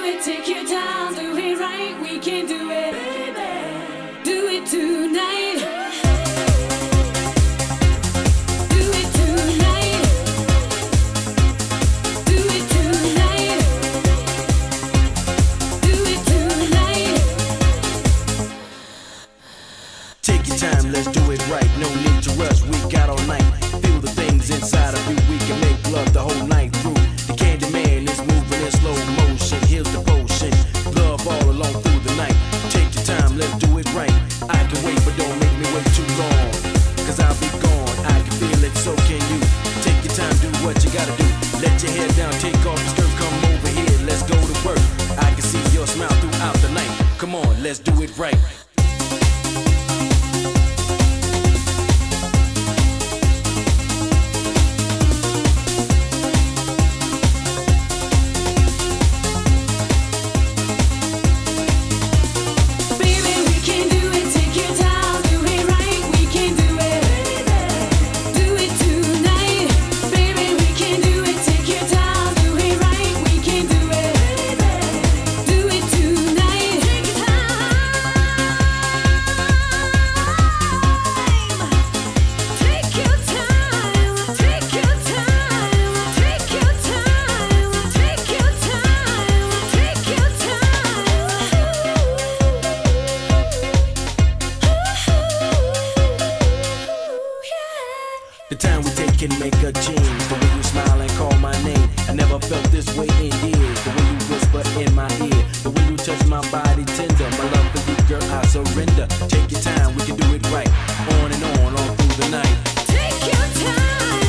it, take your time, do it right, we can do it, baby. Do it tonight. Do it tonight. Do it tonight. Do it tonight. Take your time, let's do it right. No need to rush, we got all night. Feel the things inside of you, we can make love the whole night through. The candy man is moving in slow motion. Here's the potion, love all along through the night. Take your time, let's do it right. I can wait, but don't make me wait too long, cause I'll be gone, I can feel it, so can you. Take your time, do what you gotta do. Let your hair down, take off your skirt, come over here, let's go to work. I can see your smile throughout the night. Come on, let's do it right. The time we take can make a change. The way you smile and call my name, I never felt this way in years. The way you whisper in my ear, the way you touch my body tender. My love for you, girl, I surrender. Take your time, we can do it right. On and on through the night. Take your time.